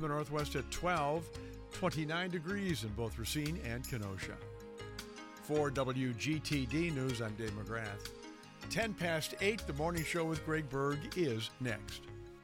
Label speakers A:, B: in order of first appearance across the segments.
A: the northwest at 12, 29 degrees in both Racine and Kenosha. For WGTD News, I'm Dave McGrath. 10 past 8, the morning show with Greg Berg is next.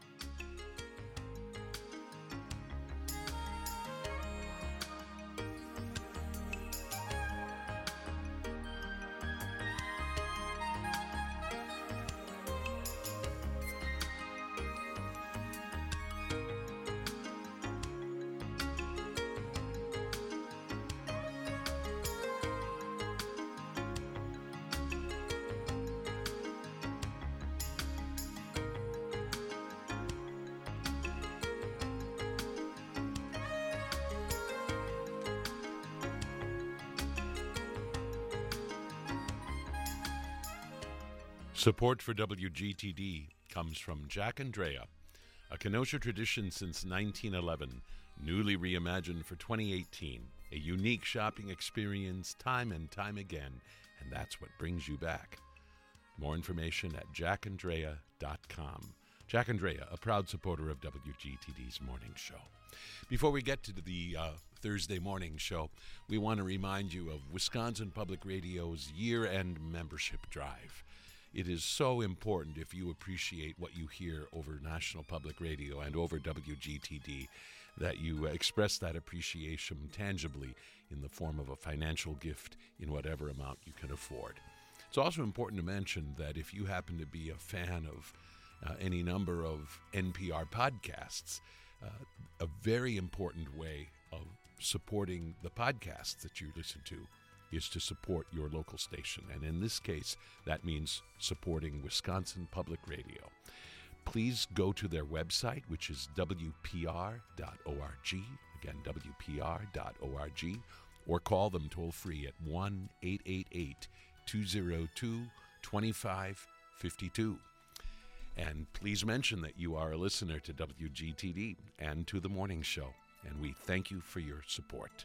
B: Support for WGTD comes from Jack and Drea, a Kenosha tradition since 1911, newly reimagined for 2018, a unique shopping experience time and time again, and that's what brings you back. More information at jackandrea.com. Jack and Drea, a proud supporter of WGTD's morning show. Before we get to the Thursday morning show, we want to remind you of Wisconsin Public Radio's year-end membership drive. It is so important, if you appreciate what you hear over National Public Radio and over WGTD, that you express that appreciation tangibly in the form of a financial gift in whatever amount you can afford. It's also important to mention that if you happen to be a fan of any number of NPR podcasts, a very important way of supporting the podcasts that you listen to is to support your local station. And in this case, that means supporting Wisconsin Public Radio. Please go to their website, which is WPR.org, again, WPR.org, or call them toll-free at 1-888-202-2552. And please mention that you are a listener to WGTD and to the morning show, and we thank you for your support.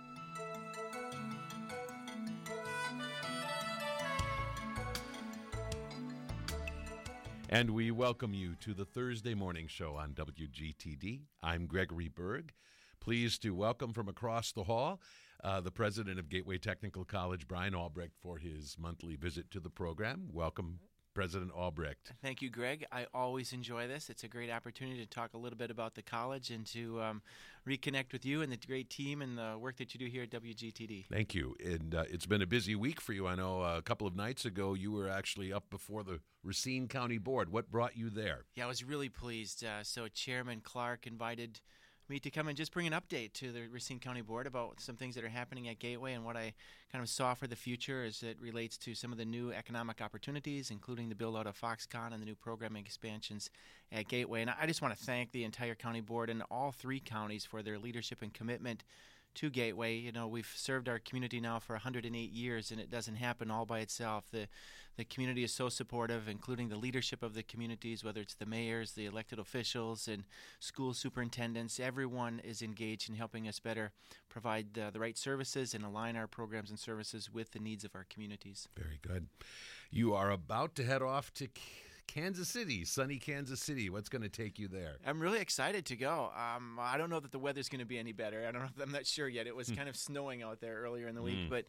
B: And we welcome you to the Thursday morning show on WGTD. I'm Gregory Berg. Pleased to welcome from across the hall the president of Gateway Technical College, Brian Albrecht, for his monthly visit to the program. Welcome, President Albrecht.
C: Thank you, Greg. I always enjoy this. It's a great opportunity to talk a little bit about the college and to reconnect with you and the great team and the work that you do here at WGTD.
B: Thank you. And it's been a busy week for you. I know a couple of nights ago you were actually up before the Racine County Board. What brought you there?
C: Yeah, I was really pleased. So Chairman Clark invited me to come and just bring an update to the Racine County Board about some things that are happening at Gateway and what I kind of saw for the future as it relates to some of the new economic opportunities, including the build-out of Foxconn and the new programming expansions at Gateway. And I just want to thank the entire county board and all three counties for their leadership and commitment to Gateway. You know, we've served our community now for 108 years, and it doesn't happen all by itself. The community is so supportive, including the leadership of the communities, whether it's the mayors, the elected officials, and school superintendents. Everyone is engaged in helping us better provide the right services and align our programs and services with the needs of our communities.
B: Very good. You are about to head off to Kansas City, sunny Kansas City. What's going to take you there?
C: I'm really excited to go. I don't know that the weather's going to be any better. I'm not sure yet. It was kind of snowing out there earlier in the week, but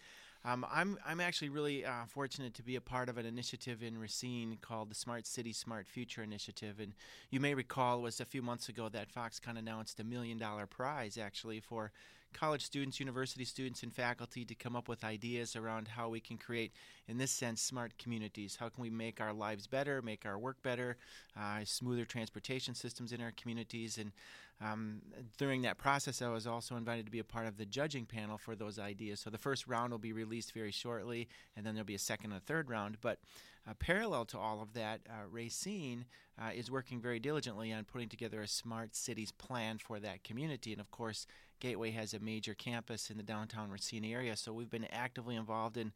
C: I'm actually really fortunate to be a part of an initiative in Racine called the Smart City, Smart Future Initiative. And you may recall it was a few months ago that Foxconn announced $1 million prize actually for college students, university students, and faculty to come up with ideas around how we can create, in this sense, smart communities. How can we make our lives better, make our work better, smoother transportation systems in our communities. And during that process, I was also invited to be a part of the judging panel for those ideas. So the first round will be released very shortly, and then there'll be a second and a third round. But parallel to all of that, Racine is working very diligently on putting together a smart cities plan for that community. And of course, Gateway has a major campus in the downtown Racine area, so we've been actively involved in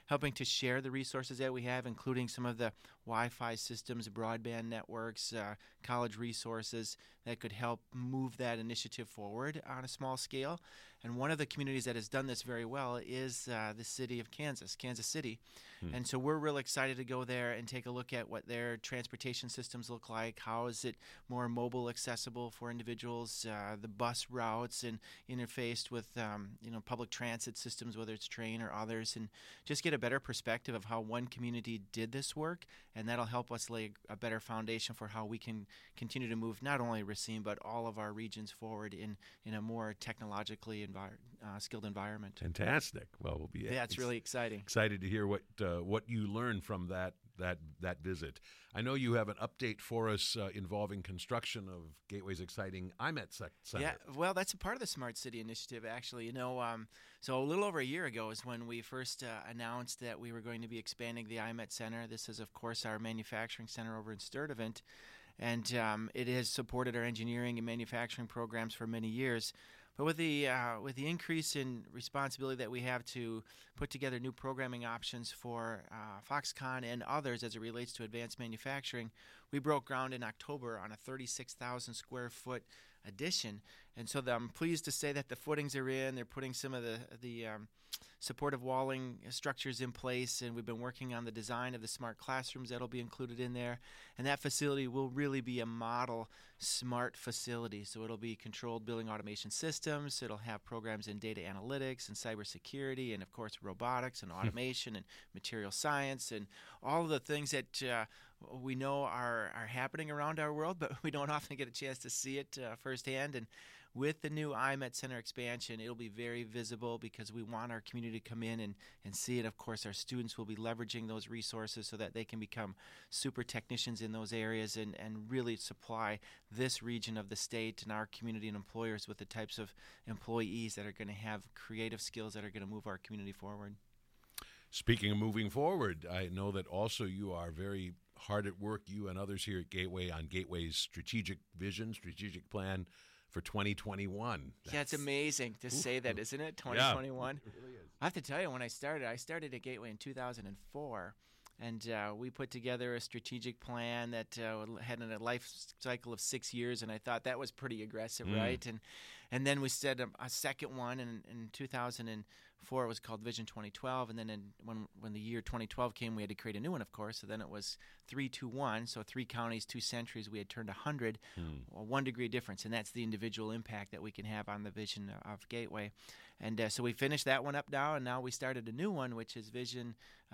C: helping to share the resources that we have, including some of the Wi-Fi systems, broadband networks, college resources that could help move that initiative forward on a small scale. And one of the communities that has done this very well is the city of Kansas City. And so we're really excited to go there and take a look at what their transportation systems look like. How is it more mobile accessible for individuals? The bus routes and interfaced with public transit systems, whether it's train or others, and just get a better perspective of how one community did this work. And that'll help us lay a better foundation for how we can continue to move not only Racine but all of our regions forward in a more technologically skilled environment.
B: Fantastic. Well, we'll be
C: it's really exciting.
B: Excited to hear what you learned from that visit. I know you have an update for us involving construction of Gateway's exciting IMET Center.
C: Yeah, well, that's a part of the Smart City Initiative, actually. So a little over a year ago is when we first announced that we were going to be expanding the IMET Center. This is, of course, our manufacturing center over in Sturtevant, and it has supported our engineering and manufacturing programs for many years. But with the increase in responsibility that we have to put together new programming options for Foxconn and others as it relates to advanced manufacturing, we broke ground in October on a 36,000 square foot addition. And so I'm pleased to say that the footings are in. They're putting some of the supportive walling structures in place, and we've been working on the design of the smart classrooms that'll be included in there. And that facility will really be a model smart facility. So it'll be controlled building automation systems. It'll have programs in data analytics and cybersecurity, and of course robotics and automation and material science and all of the things that we know are happening around our world, but we don't often get a chance to see it firsthand. And with the new IMET Center expansion, it'll be very visible because we want our community to come in and see it. Of course, our students will be leveraging those resources so that they can become super technicians in those areas and really supply this region of the state and our community and employers with the types of employees that are going to have creative skills that are going to move our community forward.
B: Speaking of moving forward, I know that also you are very hard at work, you and others here at Gateway, on Gateway's strategic vision, strategic plan for 2021.
C: Yeah, it's amazing to say that, isn't it? 2021. Yeah, it really is. I have to tell you, when I started at Gateway in 2004, and we put together a strategic plan that had a life cycle of 6 years, and I thought that was pretty aggressive, right? And then we set a second one in 2004. It was called Vision 2012, and then when the year 2012 came, we had to create a new one, of course. So then it was 3-2-1, so 3 counties, 2 centuries. We had turned 100, 1 degree difference, and that's the individual impact that we can have on the vision of Gateway. And so we finished that one up now, and now we started a new one, which is Vision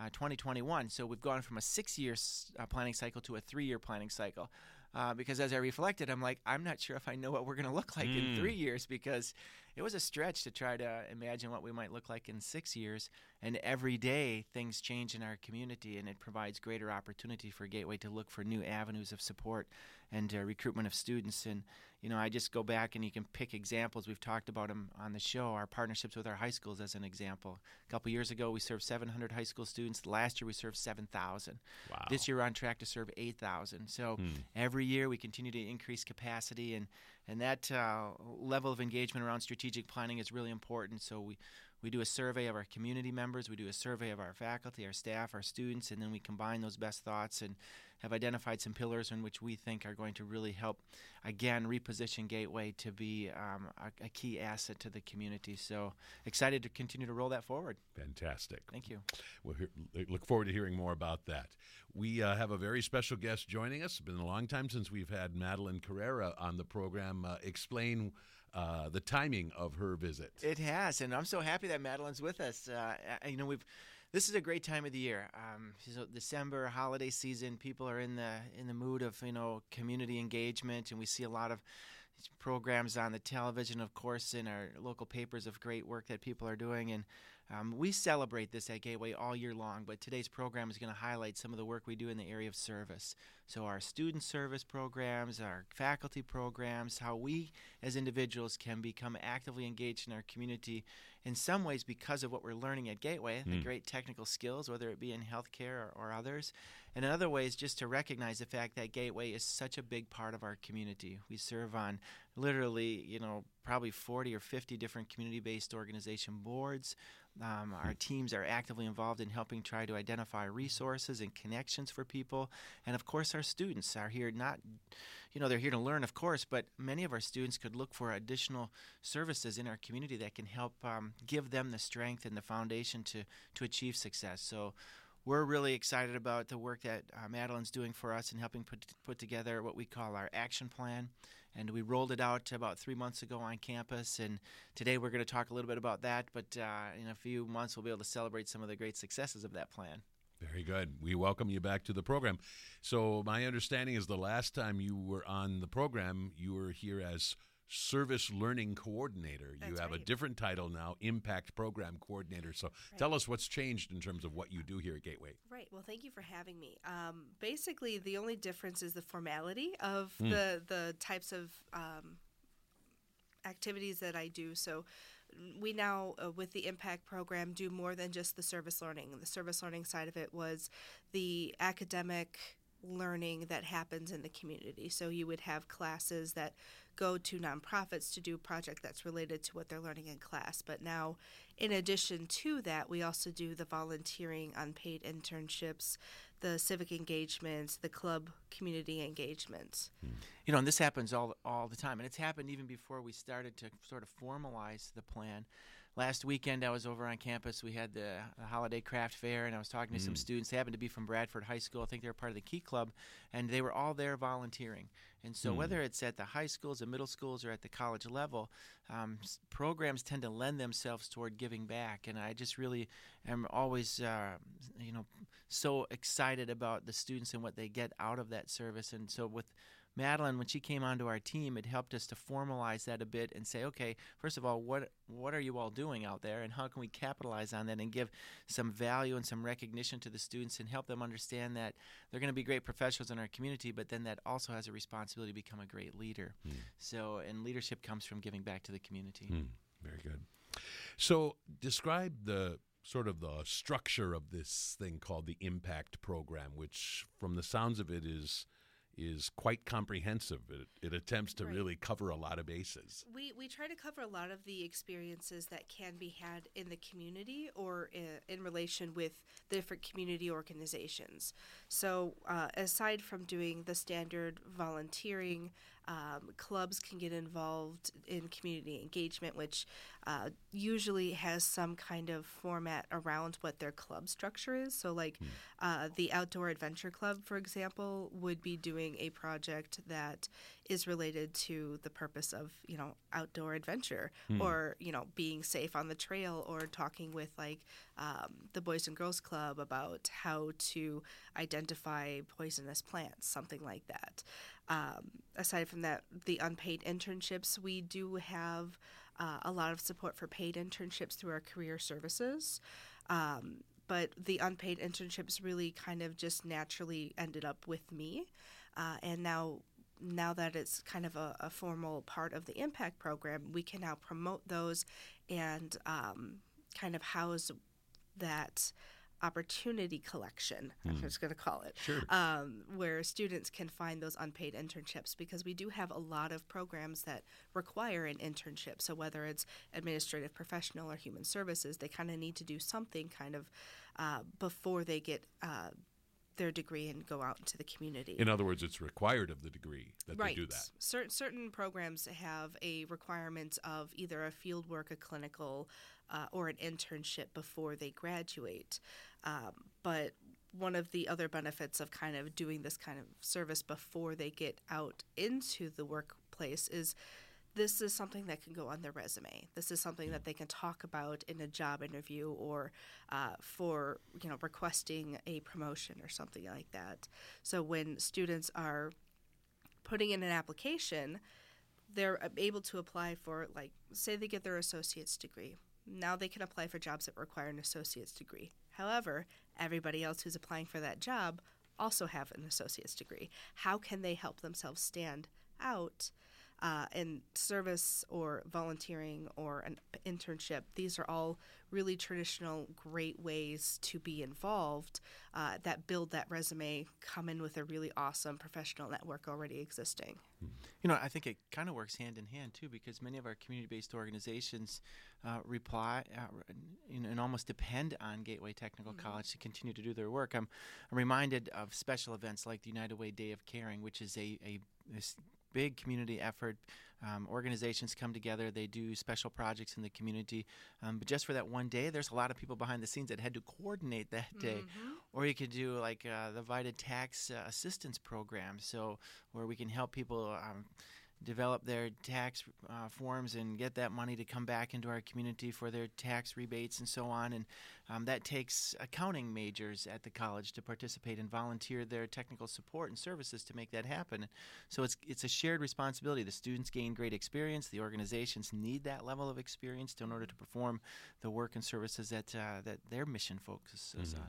C: 2021. So we've gone from a 6-year planning cycle to a 3-year planning cycle. Because as I reflected, I'm like, I'm not sure if I know what we're going to look like in 3 years, because it was a stretch to try to imagine what we might look like in 6 years. And every day things change in our community, and it provides greater opportunity for Gateway to look for new avenues of support and recruitment of students. And, I just go back and you can pick examples. We've talked about them on the show, our partnerships with our high schools as an example. A couple years ago, we served 700 high school students. Last year, we served 7,000.
B: Wow.
C: This year, we're on track to serve 8,000. So every year, we continue to increase capacity, and that level of engagement around strategic planning is really important. So we do a survey of our community members, we do a survey of our faculty, our staff, our students, and then we combine those best thoughts and have identified some pillars in which we think are going to really help, again, reposition Gateway to be a key asset to the community. So excited to continue to roll that forward.
B: Fantastic.
C: Thank you.
B: We'll look forward to hearing more about that. We have a very special guest joining us. It's been a long time since we've had Madeline Carrera on the program explain the timing of her visit.
C: It has, and I'm so happy that Madeline's with us. This is a great time of the year. So December, holiday season, people are in the mood of community engagement, and we see a lot of programs on the television, of course, in our local papers of great work that people are doing, and we celebrate this at Gateway all year long, but today's program is going to highlight some of the work we do in the area of service. So our student service programs, our faculty programs, how we as individuals can become actively engaged in our community in some ways because of what we're learning at Gateway, the great technical skills, whether it be in healthcare or others, and in other ways just to recognize the fact that Gateway is such a big part of our community. We serve on literally, probably 40 or 50 different community-based organization boards. Our teams are actively involved in helping try to identify resources and connections for people. And of course, our students are here they're here to learn, of course, but many of our students could look for additional services in our community that can help give them the strength and the foundation to achieve success. So we're really excited about the work that Madeline's doing for us in helping put together what we call our action plan. And we rolled it out about 3 months ago on campus, and today we're going to talk a little bit about that, but in a few months we'll be able to celebrate some of the great successes of that plan.
B: Very good. We welcome you back to the program. So my understanding is the last time you were on the program, you were here as Service Learning Coordinator. You have a different title now, Impact Program Coordinator. So tell us what's changed in terms of what you do here at Gateway.
D: Right. Well, thank you for having me. Basically, the only difference is the formality of the types of activities that I do. So we now, with the Impact Program, do more than just the service learning. The service learning side of it was the academic learning that happens in the community. So you would have classes that go to nonprofits to do a project that's related to what they're learning in class. But now, in addition to that, we also do the volunteering, unpaid internships, the civic engagements, the club community engagements.
C: And this happens all the time. And it's happened even before we started to sort of formalize the plan. Last weekend, I was over on campus. We had the holiday craft fair, and I was talking to some students. They happened to be from Bradford High School. I think they were part of the Key Club, and they were all there volunteering. And so whether it's at the high schools, the middle schools, or at the college level, programs tend to lend themselves toward giving back. And I just really am always, so excited about the students and what they get out of that service. And so with Madeline, when she came onto our team, it helped us to formalize that a bit and say, okay, first of all, what are you all doing out there, and how can we capitalize on that and give some value and some recognition to the students and help them understand that they're going to be great professionals in our community, but then that also has a responsibility to become a great leader. So, and leadership comes from giving back to the community.
B: Very good. So describe the sort of the structure of this thing called the Impact Program, which from the sounds of it is quite comprehensive. It attempts to really cover a lot of bases.
D: We try to cover a lot of the experiences that can be had in the community or in relation with the different community organizations. So aside from doing the standard volunteering, clubs can get involved in community engagement, which usually has some kind of format around what their club structure is. So like the Outdoor Adventure Club, for example, would be doing a project that is related to the purpose of, outdoor adventure or, being safe on the trail, or talking with like the Boys and Girls Club about how to identify poisonous plants, something like that. Aside from that, the unpaid internships, we do have a lot of support for paid internships through our career services. But the unpaid internships really kind of just naturally ended up with me. And now that it's kind of a formal part of the Impact Program, we can now promote those and kind of house that opportunity collection, I'm just going to call it, where students can find those unpaid internships, because we do have a lot of programs that require an internship. So whether it's administrative, professional, or human services, they kind of need to do something kind of before they get their degree and go out into the community.
B: In other words, it's required of the degree that they do that.
D: Certain programs have a requirement of either a field work, a clinical, or an internship before they graduate. But one of the other benefits of kind of doing this kind of service before they get out into the workplace is this is something that can go on their resume. This is something that they can talk about in a job interview or for requesting a promotion or something like that. So when students are putting in an application, they're able to apply for, like, say they get their associate's degree. Now they can apply for jobs that require an associate's degree. However, everybody else who's applying for that job also have an associate's degree. How can they help themselves stand out And service or volunteering or an internship, these are all really traditional, great ways to be involved that build that resume, come in with a really awesome professional network already existing.
C: You know, I think it kind of works hand in hand, too, because many of our community-based organizations rely and almost depend on Gateway Technical College to continue to do their work. I'm reminded of special events like the United Way Day of Caring, which is this big community effort. Organizations come together, they do special projects in the community, but just for that one day, there's a lot of people behind the scenes that had to coordinate that day. Or you could do like the VITA Tax Assistance Program, so where we can help people develop their tax forms and get that money to come back into our community for their tax rebates and so on. And that takes accounting majors at the college to participate and volunteer their technical support and services to make that happen. So it's a shared responsibility. The students gain great experience. The organizations need that level of experience in order to perform the work and services that their mission focuses on.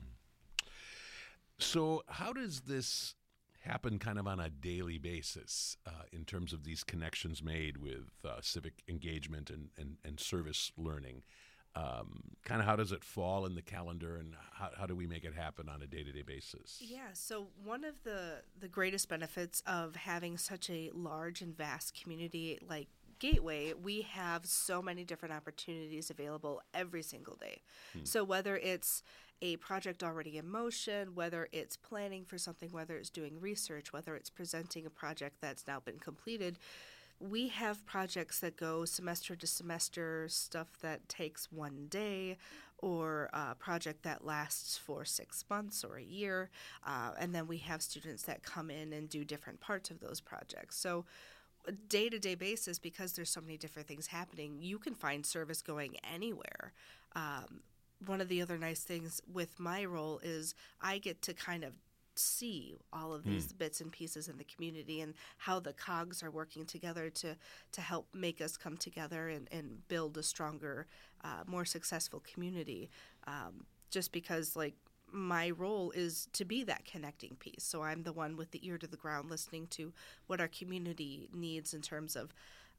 B: So how does this happen kind of on a daily basis in terms of these connections made with civic engagement and service learning? Kind of how does it fall in the calendar, and how do we make it happen on a day-to-day basis?
D: Yeah, so one of the greatest benefits of having such a large and vast community like Gateway, we have so many different opportunities available every single day. So whether it's a project already in motion, whether it's planning for something, whether it's doing research, whether it's presenting a project that's now been completed, we have projects that go semester to semester, stuff that takes one day, or a project that lasts for 6 months or a year. And then we have students that come in and do different parts of those projects. So day-to-day basis, because there's so many different things happening, you can find service going anywhere. One of the other nice things with my role is I get to kind of see all of these bits and pieces in the community and how the cogs are working together to help make us come together and build a stronger, more successful community. Just because, like, my role is to be that connecting piece. So I'm the one with the ear to the ground listening to what our community needs in terms of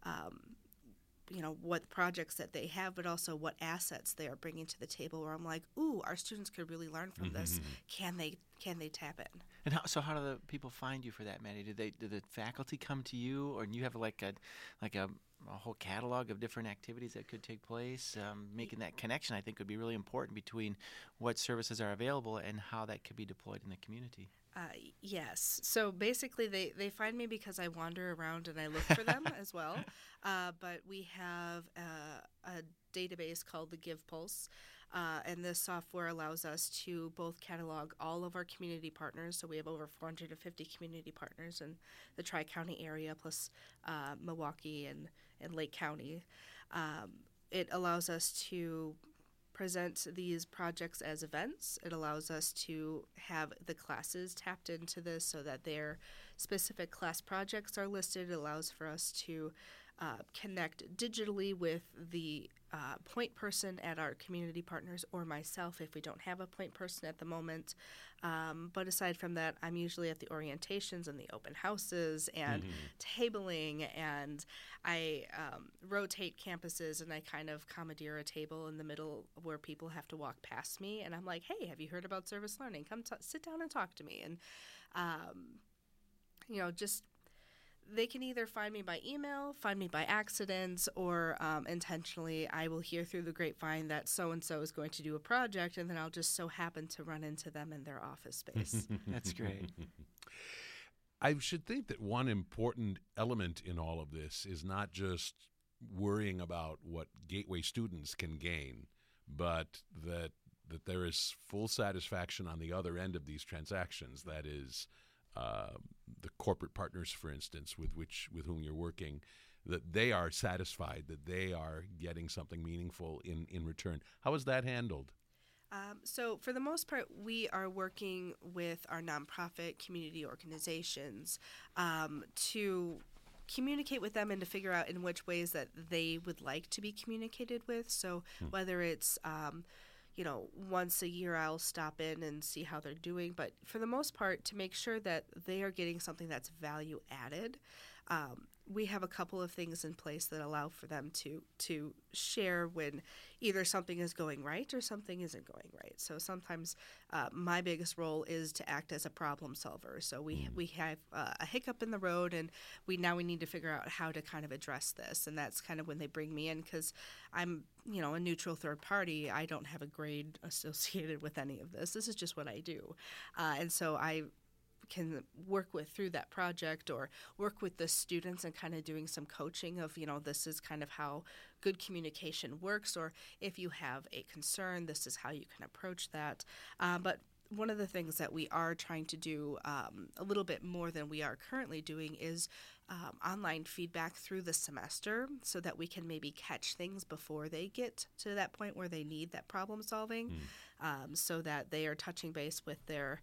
D: what projects that they have, but also what assets they are bringing to the table, where I'm like, ooh, our students could really learn from this. Can they tap in?
C: And how do the people find you for that, Maddie? Do the faculty come to you, or do you have like a whole catalog of different activities that could take place? Making that connection, I think, would be really important between what services are available and how that could be deployed in the community.
D: Yes. So basically, they find me because I wander around and I look for them as well. But we have a database called the Give Pulse. And this software allows us to both catalog all of our community partners. So we have over 450 community partners in the Tri-County area, plus Milwaukee and Lake County. It allows us to present these projects as events. It allows us to have the classes tapped into this so that their specific class projects are listed. It allows for us to connect digitally with the point person at our community partners, or myself if we don't have a point person at the moment. But aside from that, I'm usually at the orientations and the open houses and tabling, and I rotate campuses, and I kind of commandeer a table in the middle where people have to walk past me, and I'm like, hey, have you heard about service learning? Come sit down and talk to me. And just they can either find me by email, find me by accident, or intentionally. I will hear through the grapevine that so-and-so is going to do a project, and then I'll just so happen to run into them in their office space.
C: That's great.
B: I should think that one important element in all of this is not just worrying about what Gateway students can gain, but that there is full satisfaction on the other end of these transactions. That is, the corporate partners, for instance, with whom you're working, that they are satisfied, that they are getting something meaningful in return. How is that handled?
D: So for the most part, we are working with our nonprofit community organizations to communicate with them and to figure out in which ways that they would like to be communicated with. So whether it's once a year I'll stop in and see how they're doing. But for the most part, to make sure that they are getting something that's value added, we have a couple of things in place that allow for them to share when either something is going right or something isn't going right. So sometimes my biggest role is to act as a problem solver. So we have a hiccup in the road, and we need to figure out how to kind of address this. And that's kind of when they bring me in, because I'm a neutral third party. I don't have a grade associated with any of this. This is just what I do, and so I can work through that project or work with the students and kind of doing some coaching of, this is kind of how good communication works, or if you have a concern, this is how you can approach that. But one of the things that we are trying to do a little bit more than we are currently doing is online feedback through the semester, so that we can maybe catch things before they get to that point where they need that problem solving, so that they are touching base with their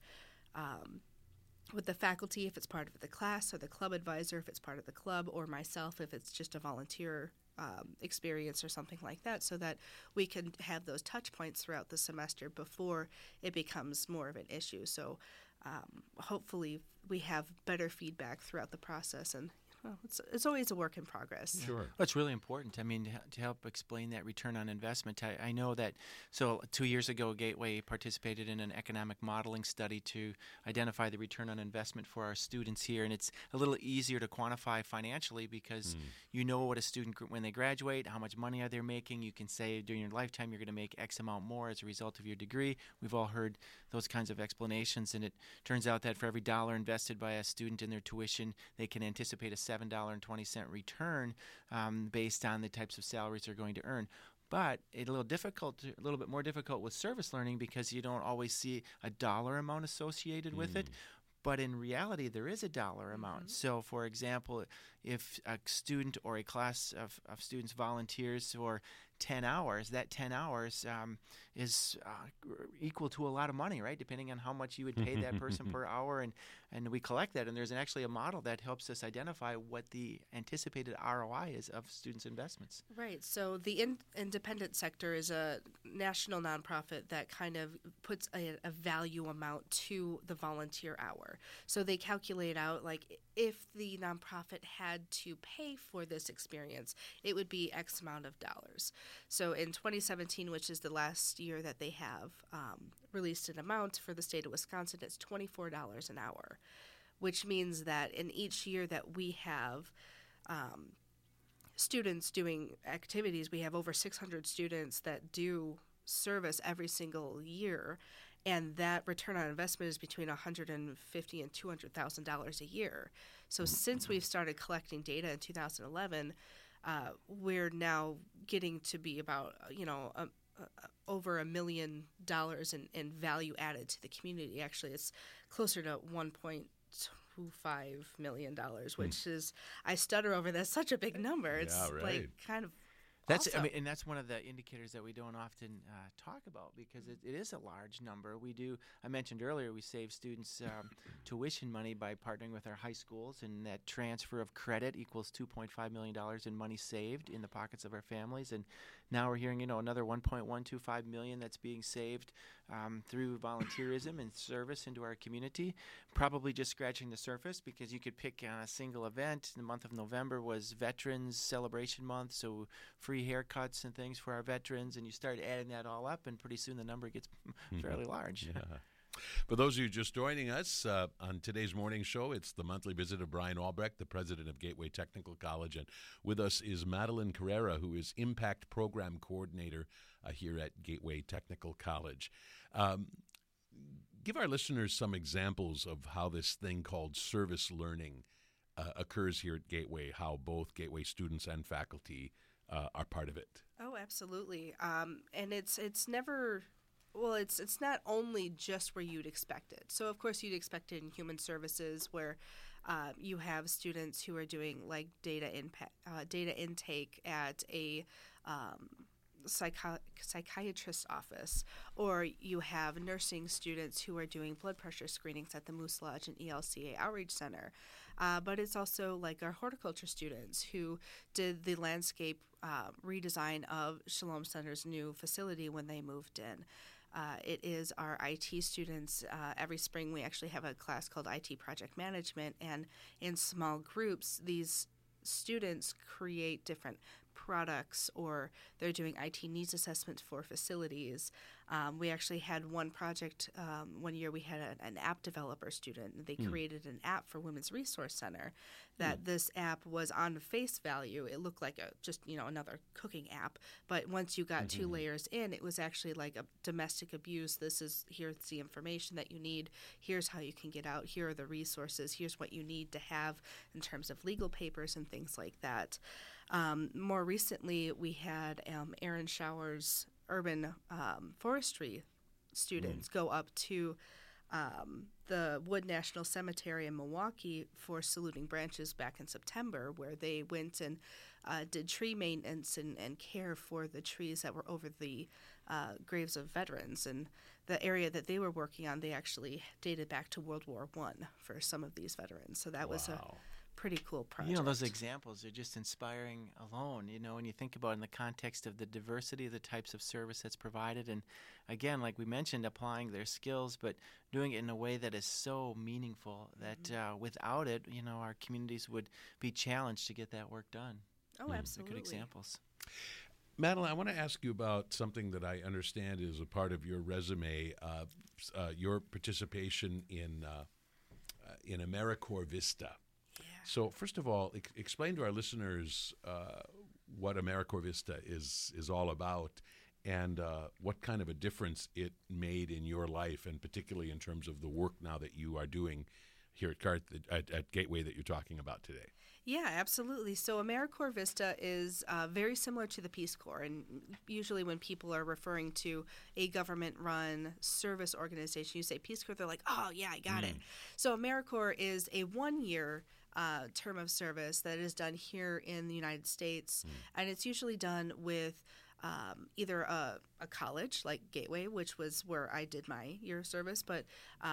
D: with the faculty if it's part of the class, or the club advisor if it's part of the club, or myself if it's just a volunteer experience or something like that, so that we can have those touch points throughout the semester before it becomes more of an issue. So hopefully we have better feedback throughout the process, and it's always a work in progress.
B: Sure.
C: Well, it's really important. I mean, to help explain that return on investment, I know that, 2 years ago, Gateway participated in an economic modeling study to identify the return on investment for our students here, and it's a little easier to quantify financially because you know what a student, when they graduate, how much money are they making. You can say during your lifetime you're going to make X amount more as a result of your degree. We've all heard those kinds of explanations, and it turns out that for every dollar invested by a student in their tuition, they can anticipate a $7.20 return based on the types of salaries they're going to earn. But it's a little bit more difficult with service learning because you don't always see a dollar amount associated with it. But in reality, there is a dollar amount. So, for example, if a student or a class of students volunteers for 10 hours, that 10 hours is equal to a lot of money, right? Depending on how much you would pay that person per hour. And we collect that. And there's actually a model that helps us identify what the anticipated ROI is of students' investments.
D: Right. So the independent sector is a national nonprofit that kind of puts a value amount to the volunteer hour. So they calculate out, like, if the nonprofit had to pay for this experience, it would be X amount of dollars. So in 2017, which is the last year that they have released an amount for the state of Wisconsin, it's $24 an hour, which means that in each year that we have students doing activities, we have over 600 students that do service every single year, and that return on investment is between $150,000 and $200,000 a year. So since we've started collecting data in 2011, we're now getting to be about over $1 million in value added to the community. Actually, it's closer to $1.25 million, which is, I stutter over that, such a big number. It's like kind of
C: That's
D: awesome.
C: and that's one of the indicators that we don't often talk about because it is a large number. I mentioned earlier, we save students tuition money by partnering with our high schools, and that transfer of credit equals $2.5 million in money saved in the pockets of our families. And now we're hearing, another $1.125 million that's being saved through volunteerism and service into our community. Probably just scratching the surface, because you could pick on a single event. The month of November was Veterans Celebration Month, so free haircuts and things for our veterans, and you start adding that all up, and pretty soon the number gets fairly large.
B: Yeah. For those of you just joining us on today's morning show, it's the monthly visit of Brian Albrecht, the president of Gateway Technical College, and with us is Madeline Carrera, who is Impact Program Coordinator here at Gateway Technical College. Give our listeners some examples of how this thing called service learning occurs here at Gateway, how both Gateway students and faculty are part of it.
D: Oh, absolutely. And it's never, well, it's not only just where you'd expect it. So, of course, you'd expect it in human services, where you have students who are doing like data intake at a psychiatrist's office, or you have nursing students who are doing blood pressure screenings at the Moose Lodge and ELCA Outreach Center. But it's also like our horticulture students who did the landscape redesign of Shalom Center's new facility when they moved in. It is our IT students. Every spring, we actually have a class called IT Project Management, and in small groups, these students create different products, or they're doing IT needs assessments for facilities. We actually had one project one year. We had an app developer student. They created an app for Women's Resource Center. That this app was on face value. It looked like another cooking app. But once you got 2 layers in, it was actually like a domestic abuse. Here's the information that you need. Here's how you can get out. Here are the resources. Here's what you need to have in terms of legal papers and things like that. More recently, we had Aaron Shower's urban forestry students go up to the Wood National Cemetery in Milwaukee for saluting branches back in September, where they went and did tree maintenance and care for the trees that were over the graves of veterans. And the area that they were working on, they actually dated back to World War I for some of these veterans. So that was a pretty cool project.
C: Those examples are just inspiring alone, when you think about it in the context of the diversity of the types of service that's provided. And again, like we mentioned, applying their skills, but doing it in a way that is so meaningful that without it, our communities would be challenged to get that work done.
D: Oh, absolutely.
C: Good examples.
B: Madeline, I want to ask you about something that I understand is a part of your resume, your participation in AmeriCorps Vista. So, first of all, explain to our listeners what AmeriCorps Vista is all about, and what kind of a difference it made in your life, and particularly in terms of the work now that you are doing here at Gateway that you're talking about today.
D: Yeah, absolutely. So AmeriCorps Vista is very similar to the Peace Corps, and usually when people are referring to a government-run service organization, you say Peace Corps, they're like, oh, yeah, I got it. So AmeriCorps is a 1-year term of service that is done here in the United States, and it's usually done with either a college like Gateway, which was where I did my year of service, but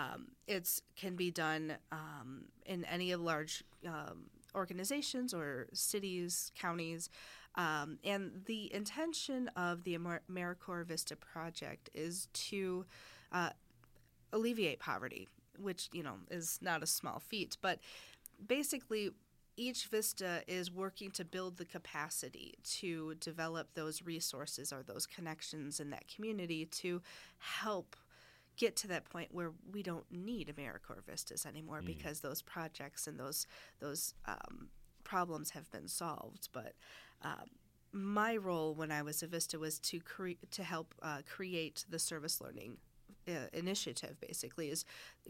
D: it can be done in any of large organizations or cities, counties, and the intention of the AmeriCorps Vista project is to alleviate poverty, which is not a small feat, but basically, each VISTA is working to build the capacity to develop those resources or those connections in that community to help get to that point where we don't need AmeriCorps Vistas anymore because those projects and those problems have been solved. But my role when I was a VISTA was to help create the service learning initiative. Basically, is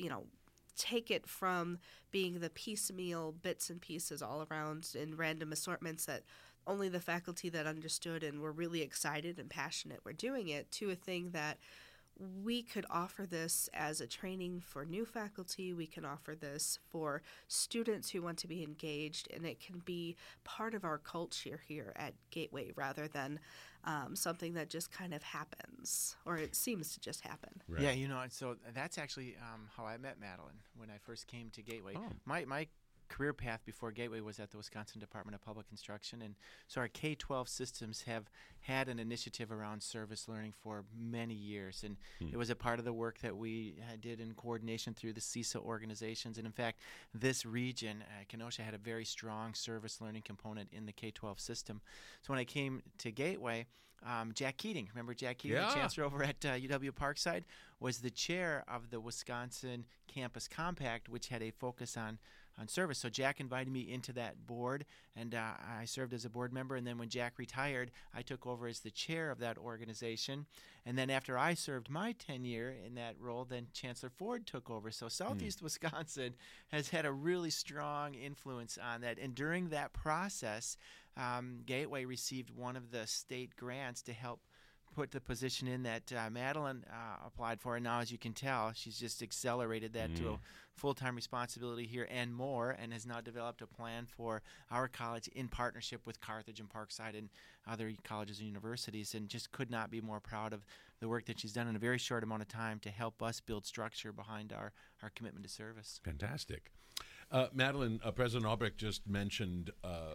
D: take it from being the piecemeal bits and pieces all around in random assortments that only the faculty that understood and were really excited and passionate were doing it, to a thing that we could offer this as a training for new faculty. We can offer this for students who want to be engaged, and it can be part of our culture here at Gateway rather than something that just kind of happens, or it seems to just happen.
B: Right.
C: Yeah, so that's actually how I met Madeline when I first came to Gateway.
B: Oh.
C: My career path before Gateway was at the Wisconsin Department of Public Instruction, and so our K-12 systems have had an initiative around service learning for many years, and it was a part of the work that we did in coordination through the CISA organizations. And in fact, this region, Kenosha, had a very strong service learning component in the K-12 system. So when I came to Gateway, Jack Keating, remember Jack Keating, the chancellor over at UW Parkside, was the chair of the Wisconsin Campus Compact, which had a focus on service. So Jack invited me into that board, and I served as a board member. And then when Jack retired, I took over as the chair of that organization. And then after I served my tenure in that role, then Chancellor Ford took over. So Southeast Wisconsin has had a really strong influence on that. And during that process, Gateway received one of the state grants to help put the position in that Madeline applied for. And now, as you can tell, she's just accelerated that to a full-time responsibility here and more, and has now developed a plan for our college in partnership with Carthage and Parkside and other colleges and universities, and just could not be more proud of the work that she's done in a very short amount of time to help us build structure behind our commitment to service.
B: Fantastic. Madeline, President Albrecht just mentioned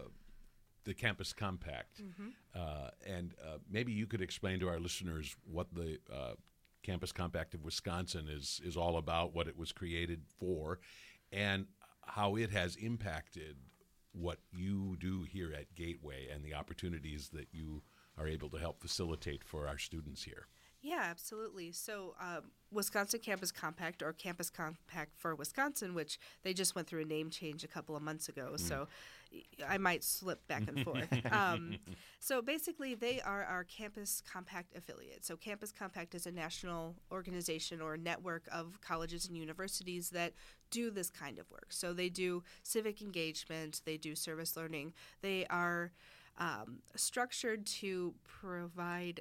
B: the Campus Compact, and maybe you could explain to our listeners what the Campus Compact of Wisconsin is all about, what it was created for, and how it has impacted what you do here at Gateway and the opportunities that you are able to help facilitate for our students here.
D: Yeah, absolutely. So Wisconsin Campus Compact, or Campus Compact for Wisconsin, which they just went through a name change a couple of months ago, so I might slip back and forth. So basically, they are our Campus Compact affiliate. So Campus Compact is a national organization or network of colleges and universities that do this kind of work. So they do civic engagement, they do service learning. They are structured to provide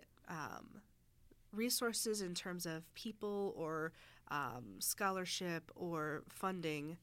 D: resources in terms of people or scholarship or funding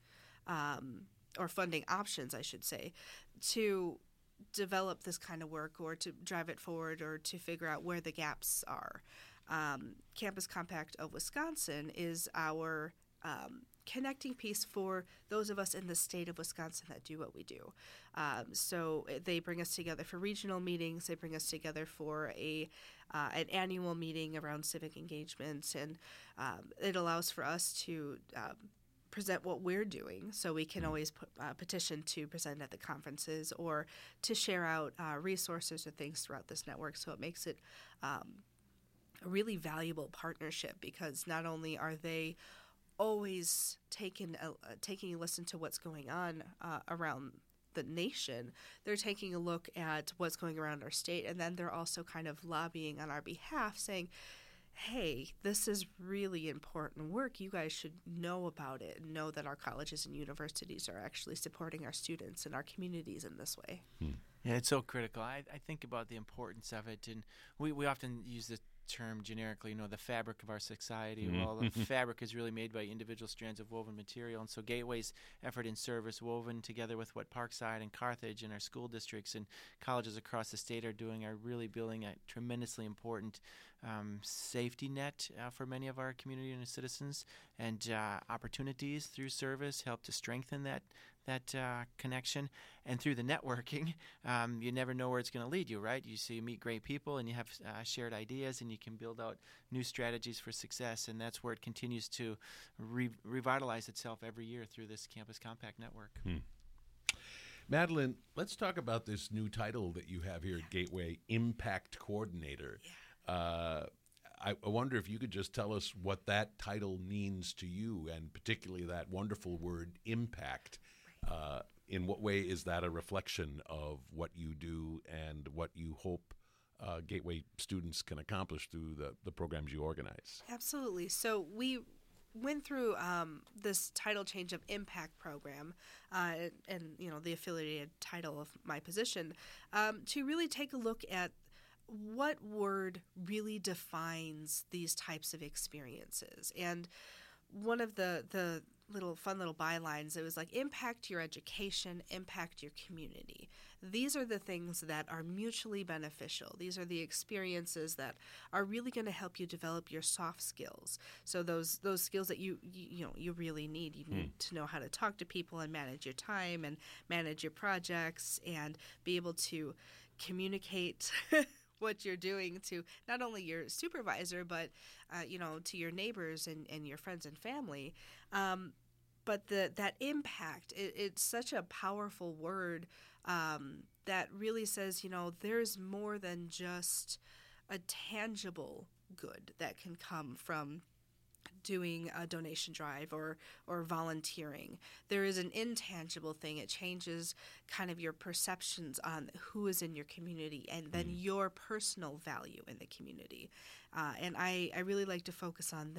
D: options, I should say, to develop this kind of work or to drive it forward or to figure out where the gaps are. Campus Compact of Wisconsin is our connecting piece for those of us in the state of Wisconsin that do what we do. So they bring us together for regional meetings. They bring us together for an annual meeting around civic engagement, and it allows for us to present what we're doing. So we can always petition to present at the conferences or to share out resources or things throughout this network. So it makes it a really valuable partnership, because not only are they always taking a listen to what's going on around the nation, they're taking a look at what's going around our state, and then they're also kind of lobbying on our behalf, saying, hey, this is really important work. You guys should know about it and know that our colleges and universities are actually supporting our students and our communities in this way.
C: Yeah, it's so critical. I think about the importance of it, and we often use the term generically, the fabric of our society. Well, the fabric is really made by individual strands of woven material, and so Gateway's effort in service, woven together with what Parkside and Carthage and our school districts and colleges across the state are doing, are really building a tremendously important safety net for many of our community and citizens, and opportunities through service help to strengthen that connection. And through the networking, you never know where it's going to lead you, right? You meet great people, and you have shared ideas, and you can build out new strategies for success, and that's where it continues to revitalize itself every year through this Campus Compact network.
B: Madeline, let's talk about this new title that you have here at Gateway, Impact Coordinator. I wonder if you could just tell us what that title means to you, and particularly that wonderful word, impact. In what way is that a reflection of what you do and what you hope Gateway students can accomplish through the programs you organize?
D: Absolutely. So we went through this title change of impact program and the affiliated title of my position to really take a look at what word really defines these types of experiences. And one of the fun little bylines, it was like, impact your education, impact your community. These are the things that are mutually beneficial. These are the experiences that are really going to help you develop your soft skills. So those skills that you really need. You need to know how to talk to people and manage your time and manage your projects and be able to communicate what you're doing to not only your supervisor, but to your neighbors and your friends and family. But that impact, it's such a powerful word that really says, there's more than just a tangible good that can come from doing a donation drive or volunteering. There is an intangible thing. It changes kind of your perceptions on who is in your community and then your personal value in the community. And I really like to focus on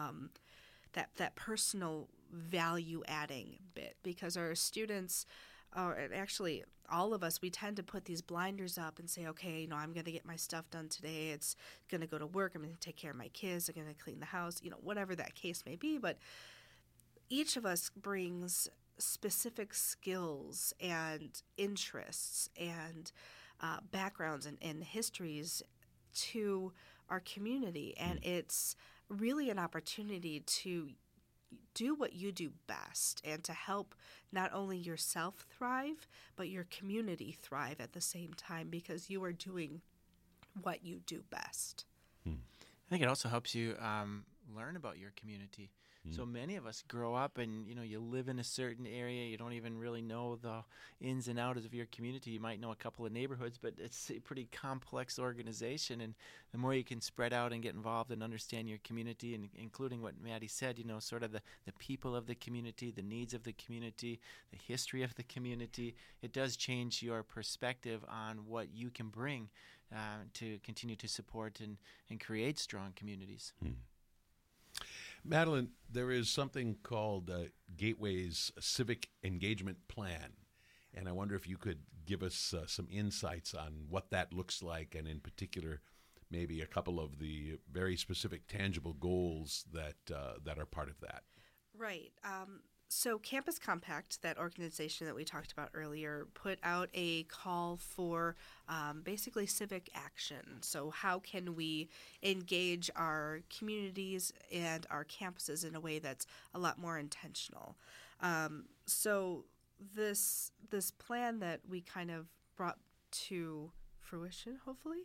D: that personal value adding bit, because our students, or actually all of us, we tend to put these blinders up and say, okay, I'm going to get my stuff done today. It's going to go to work. I'm going to take care of my kids. I'm going to clean the house, whatever that case may be. But each of us brings specific skills and interests and backgrounds and histories to our community. And it's really an opportunity to do what you do best and to help not only yourself thrive, but your community thrive at the same time, because you are doing what you do best.
C: I think it also helps you learn about your community. So many of us grow up and, you live in a certain area. You don't even really know the ins and outs of your community. You might know a couple of neighborhoods, but it's a pretty complex organization. And the more you can spread out and get involved and understand your community, and including what Maddie said, sort of the people of the community, the needs of the community, the history of the community, it does change your perspective on what you can bring to continue to support and create strong communities.
B: Madeline, there is something called Gateway's Civic Engagement Plan, and I wonder if you could give us some insights on what that looks like, and in particular, maybe a couple of the very specific, tangible goals that are part of that.
D: Right. So Campus Compact, that organization that we talked about earlier, put out a call for basically civic action. So how can we engage our communities and our campuses in a way that's a lot more intentional? So this plan that we kind of brought to fruition, hopefully,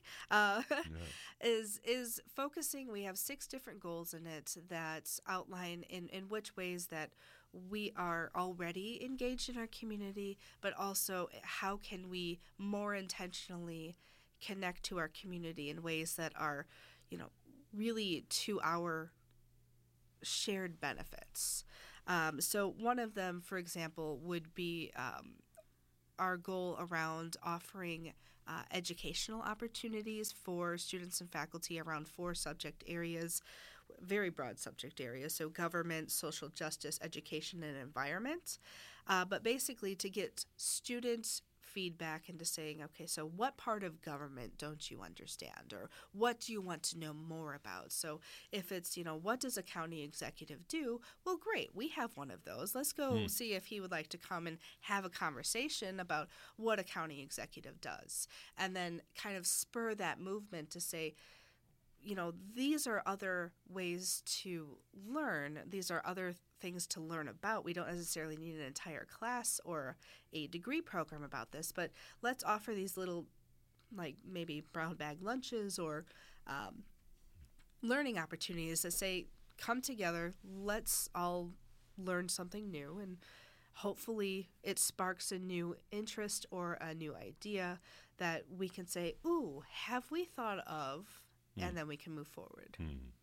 D: is focusing. We have 6 different goals in it that outline in which ways that we are already engaged in our community, but also how can we more intentionally connect to our community in ways that are, really to our shared benefits. So one of them, for example, would be our goal around offering educational opportunities for students and faculty around 4 subject areas, very broad subject areas, so government, social justice, education, and environment. But basically to get student feedback into saying, okay, so what part of government don't you understand, or what do you want to know more about? So if it's, what does a county executive do? Well, great, we have one of those. Let's go see if he would like to come and have a conversation about what a county executive does, and then kind of spur that movement to say, these are other ways to learn. These are other things to learn about. We don't necessarily need an entire class or a degree program about this, but let's offer these little, like maybe brown bag lunches or learning opportunities that say, come together, let's all learn something new, and hopefully it sparks a new interest or a new idea that we can say, ooh, have we thought of? And then we can move forward.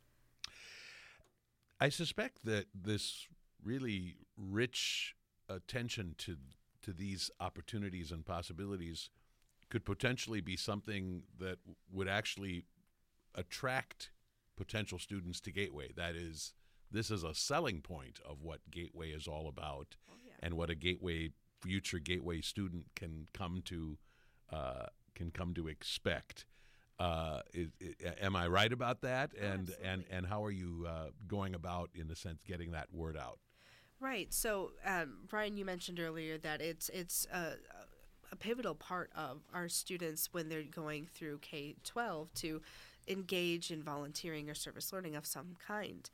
B: I suspect that this really rich attention to these opportunities and possibilities could potentially be something that would actually attract potential students to Gateway. That is, this is a selling point of what Gateway is all about, and what a future Gateway student can come to expect. Am I right about that? And how are you going about, in a sense, getting that word out?
D: Right. So, Brian, you mentioned earlier that it's a pivotal part of our students when they're going through K-12 to engage in volunteering or service learning of some kind.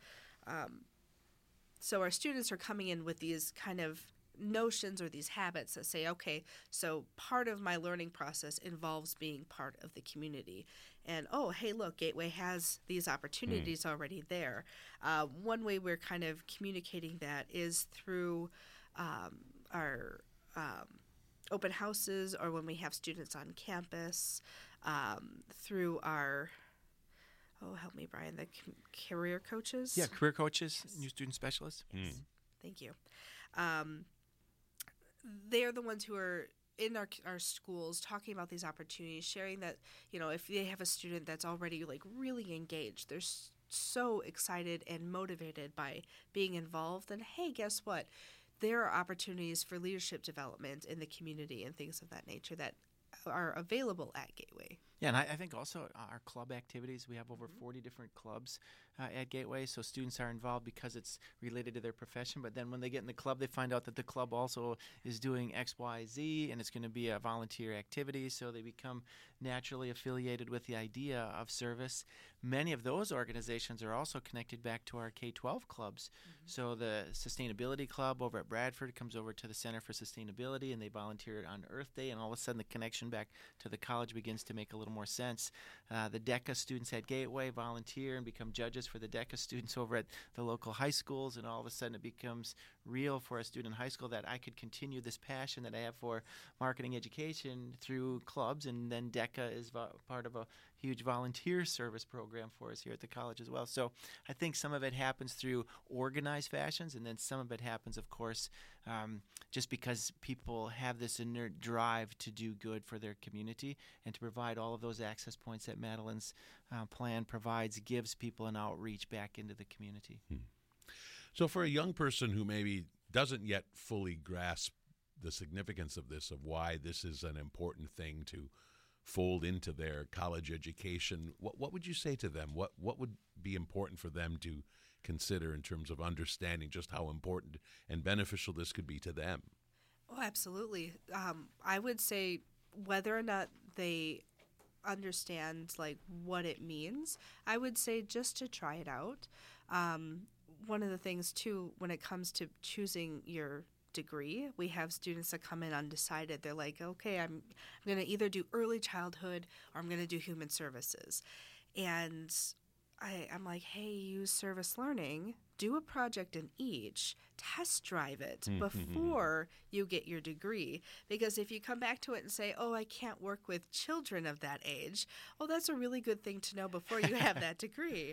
D: So our students are coming in with these kind of notions or these habits that say, okay, so part of my learning process involves being part of the community. And, oh, hey, look, Gateway has these opportunities already there. One way we're kind of communicating that is through our open houses, or when we have students on campus, through our help me, Brian, the career coaches?
C: Yeah, career coaches, new student specialists.
D: Yes. Thank you. They're the ones who are in our schools talking about these opportunities, sharing that, if they have a student that's already really engaged, they're so excited and motivated by being involved, then hey, guess what? There are opportunities for leadership development in the community and things of that nature that are available at Gateway.
C: Yeah, and I think also our club activities, we have over 40 different clubs at Gateway, so students are involved because it's related to their profession, but then when they get in the club, they find out that the club also is doing X, Y, Z, and it's going to be a volunteer activity, so they become naturally affiliated with the idea of service. Many of those organizations are also connected back to our K-12 clubs. So the Sustainability Club over at Bradford comes over to the Center for Sustainability, and they volunteer on Earth Day, and all of a sudden the connection back to the college begins to make a little little more sense. The DECA students at Gateway volunteer and become judges for the DECA students over at the local high schools, and all of a sudden it becomes real for a student in high school that I could continue this passion that I have for marketing education through clubs, and then DECA is part of a huge volunteer service program for us here at the college as well. So I think some of it happens through organized fashions, and then some of it happens, of course, just because people have this inert drive to do good for their community and to provide all of those access points that Madeline's plan provides, gives people an outreach back into the community.
B: So for a young person who maybe doesn't yet fully grasp the significance of this, of why this is an important thing to fold into their college education, what would you say to them? What would be important for them to consider in terms of understanding just how important and beneficial this could be to them?
D: Oh, absolutely. I would say whether or not they understand like what it means, I would say just to try it out. One of the things too, when it comes to choosing your degree, we have students that come in undecided. They're like, okay, I'm going to either do early childhood or I'm going to do human services. And I'm like, hey, use service learning, do a project in each, test drive it before you get your degree. Because if you come back to it and say, oh, I can't work with children of that age, well, that's a really good thing to know before you have that degree.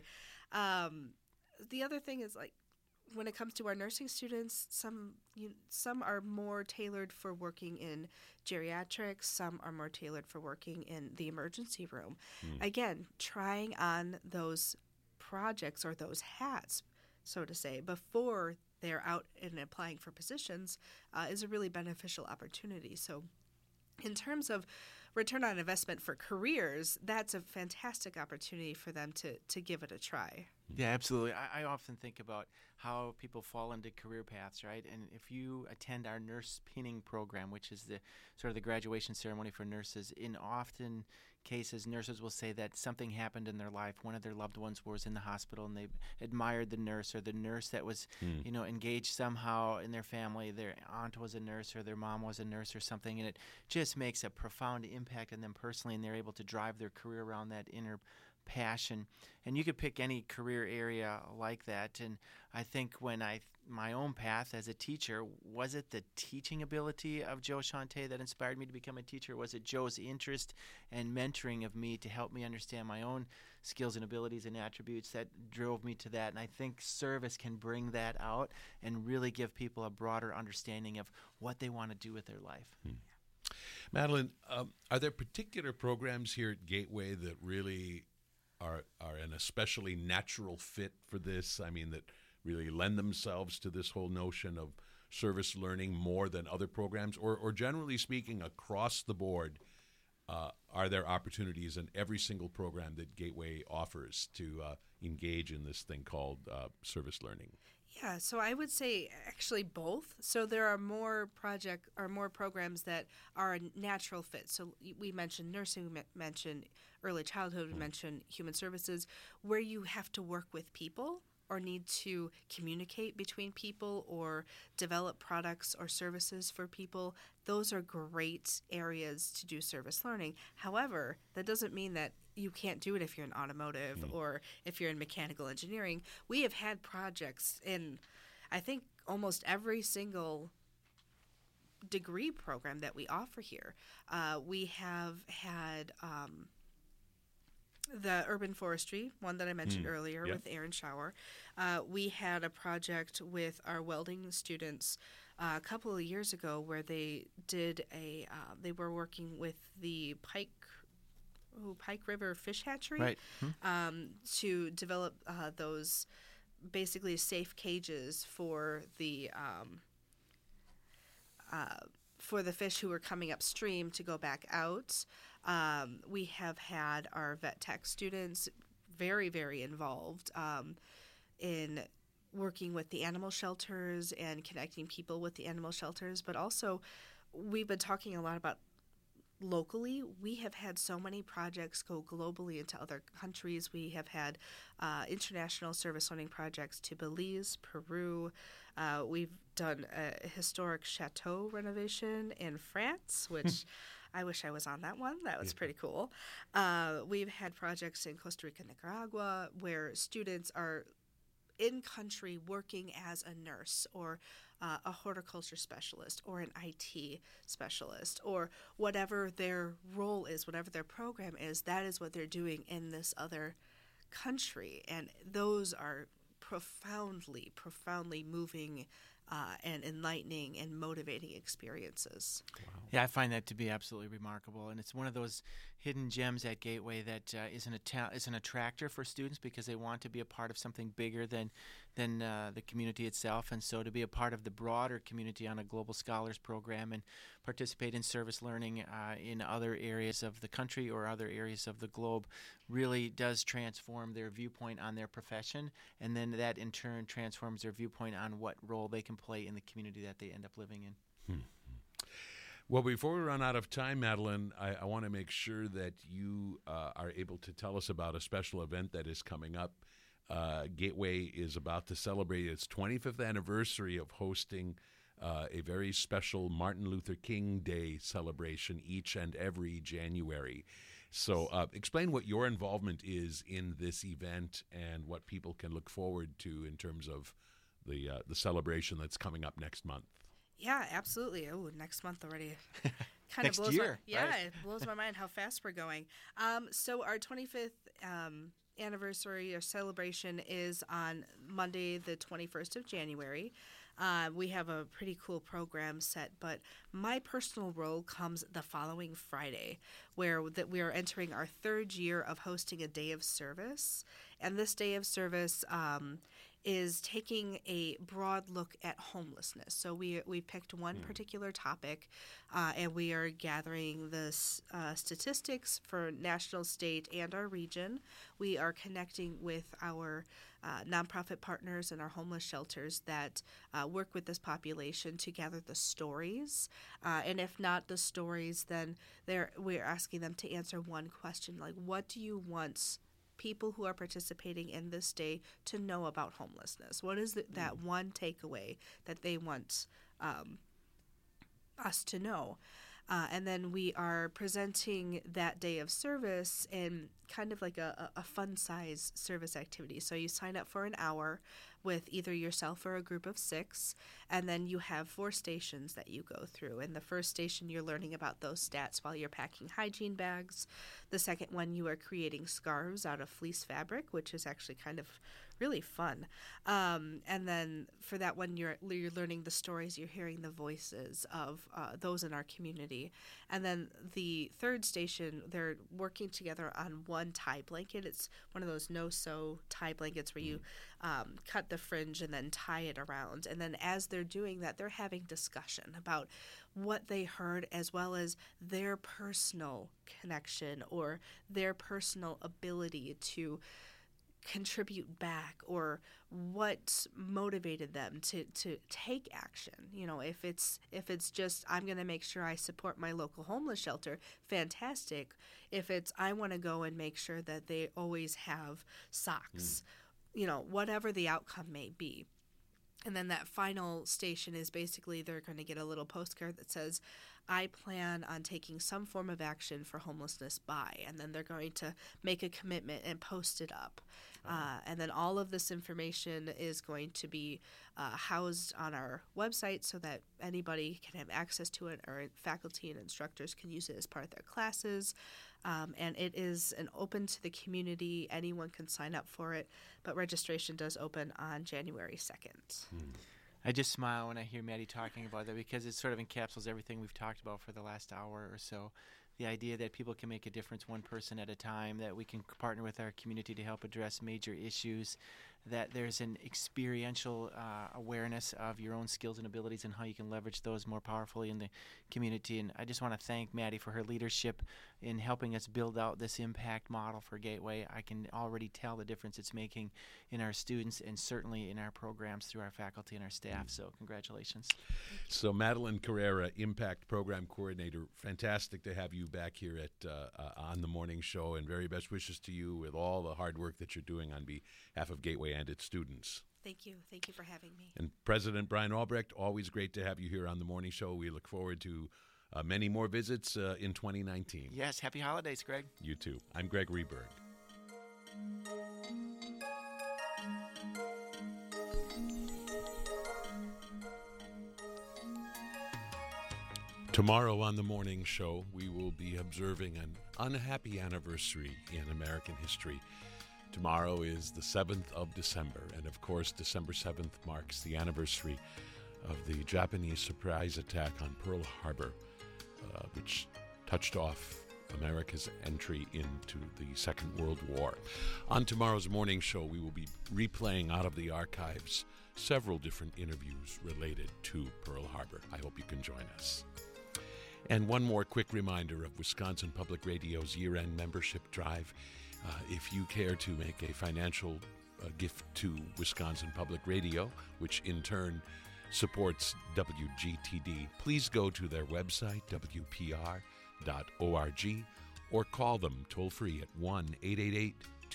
D: The other thing is, like, when it comes to our nursing students, some are more tailored for working in geriatrics, some are more tailored for working in the emergency room. Again, trying on those projects or those hats, so to say, before they're out and applying for positions is a really beneficial opportunity. So in terms of return on investment for careers, that's a fantastic opportunity for them to give it a try.
C: Yeah, absolutely. I often think about how people fall into career paths, right? And if you attend our nurse pinning program, which is the sort of the graduation ceremony for nurses, in often cases, nurses will say that something happened in their life. One of their loved ones was in the hospital, and they admired the nurse, or the nurse that was, engaged somehow in their family. Their aunt was a nurse, or their mom was a nurse, or something, and it just makes a profound impact on them personally, and they're able to drive their career around that inner passion. And you could pick any career area like that. And I think when my own path as a teacher, was it the teaching ability of Joe Shante that inspired me to become a teacher? Was it Joe's interest and mentoring of me to help me understand my own skills and abilities and attributes that drove me to that? And I think service can bring that out and really give people a broader understanding of what they want to do with their life.
B: Madeline, are there particular programs here at Gateway that really are an especially natural fit for this? I mean, that really lend themselves to this whole notion of service learning more than other programs? Or generally speaking, across the board, are there opportunities in every single program that Gateway offers to engage in this thing called service learning?
D: Yeah, so I would say actually both. So there are more programs that are a natural fit. So we mentioned nursing, we mentioned early childhood, we mentioned human services, where you have to work with people or need to communicate between people or develop products or services for people. Those are great areas to do service learning. However, that doesn't mean that you can't do it if you're in automotive or if you're in mechanical engineering. We have had projects in, I think, almost every single degree program that we offer here. We have had the urban forestry, one that I mentioned earlier with Aaron Schauer. We had a project with our welding students a couple of years ago where they did they were working with the Pike River Fish Hatchery to develop those basically safe cages for the fish who were coming upstream to go back out. We have had our vet tech students very, very involved in working with the animal shelters and connecting people with the animal shelters, but also we've been talking a lot about locally. We have had so many projects go globally into other countries. We have had international service learning projects to Belize, Peru. We've done a historic chateau renovation in France, which I wish I was on that one. That was pretty cool. We've had projects in Costa Rica, Nicaragua, where students are in country working as a nurse or a horticulture specialist or an IT specialist or whatever their role is, whatever their program is, that is what they're doing in this other country. And those are profoundly, profoundly moving and enlightening and motivating experiences.
B: Wow.
C: Yeah, I find that to be absolutely remarkable, and it's one of those hidden gems at Gateway that is an attractor for students because they want to be a part of something bigger than the community itself, and so to be a part of the broader community on a Global Scholars Program and participate in service learning in other areas of the country or other areas of the globe really does transform their viewpoint on their profession, and then that in turn transforms their viewpoint on what role they can play in the community that they end up living in.
B: Well, before we run out of time, Madeline, I want to make sure that you are able to tell us about a special event that is coming up. Gateway is about to celebrate its 25th anniversary of hosting a very special Martin Luther King Day celebration each and every January. So explain what your involvement is in this event and what people can look forward to in terms of the celebration that's coming up next month.
D: Yeah, absolutely. Oh, next month already. Kind
C: Next
D: of blows
C: year,
D: my, yeah,
C: right?
D: it blows my mind how fast we're going. So our 25th anniversary or celebration is on Monday, the 21st of January. We have a pretty cool program set, but my personal role comes the following Friday, where we are entering our third year of hosting a day of service. And this day of service is taking a broad look at homelessness. So we picked one particular topic, and we are gathering the statistics for national, state, and our region. We are connecting with our nonprofit partners and our homeless shelters that work with this population to gather the stories. And if not the stories, then we're asking them to answer one question, like, what do you want people who are participating in this day to know about homelessness? What is that one takeaway that they want us to know? And then we are presenting that day of service in kind of like a fun size service activity. So you sign up for an hour with either yourself or a group of 6, and then you have 4 stations that you go through. In the first station, you're learning about those stats while you're packing hygiene bags. The second one, you are creating scarves out of fleece fabric, which is actually kind of really fun. And then for that one, you're learning the stories, you're hearing the voices of those in our community. And then the third station, they're working together on one tie blanket. It's one of those no-sew tie blankets where you cut the fringe and then tie it around. And then as they're doing that, they're having discussion about what they heard as well as their personal connection or their personal ability to contribute back, or what motivated them to take action. You know, if it's just I'm going to make sure I support my local homeless shelter, fantastic. If it's I want to go and make sure that they always have socks, you know, whatever the outcome may be. And then that final station is basically they're going to get a little postcard that says, I plan on taking some form of action for homelessness by, and then they're going to make a commitment and post it up. And then all of this information is going to be housed on our website so that anybody can have access to it, or faculty and instructors can use it as part of their classes. And it is open to the community. Anyone can sign up for it, but registration does open on January 2nd.
C: I just smile when I hear Maddie talking about that because it sort of encapsulates everything we've talked about for the last hour or so. The idea that people can make a difference one person at a time, that we can partner with our community to help address major issues, that there's an experiential awareness of your own skills and abilities and how you can leverage those more powerfully in the community. And I just want to thank Maddie for her leadership in helping us build out this impact model for Gateway. I can already tell the difference it's making in our students and certainly in our programs through our faculty and our staff. So congratulations.
B: So Madeline Carrera, Impact Program Coordinator, fantastic to have you back here at on the morning show, and very best wishes to you with all the hard work that you're doing on behalf of Gateway and its students.
D: Thank you. Thank you for having me.
B: And President Brian Albrecht, always great to have you here on the morning show. We look forward to Many more visits in 2019.
C: Yes, happy holidays, Greg.
B: You too. I'm Gregory Berg. Tomorrow on the morning show, we will be observing an unhappy anniversary in American history. Tomorrow is the 7th of December, and of course, December 7th marks the anniversary of the Japanese surprise attack on Pearl Harbor, which touched off America's entry into the Second World War. On tomorrow's morning show, we will be replaying out of the archives several different interviews related to Pearl Harbor. I hope you can join us. And one more quick reminder of Wisconsin Public Radio's year-end membership drive. If you care to make a financial gift to Wisconsin Public Radio, which in turn supports WGTD, please go to their website, WPR.org, or call them toll-free at 1-888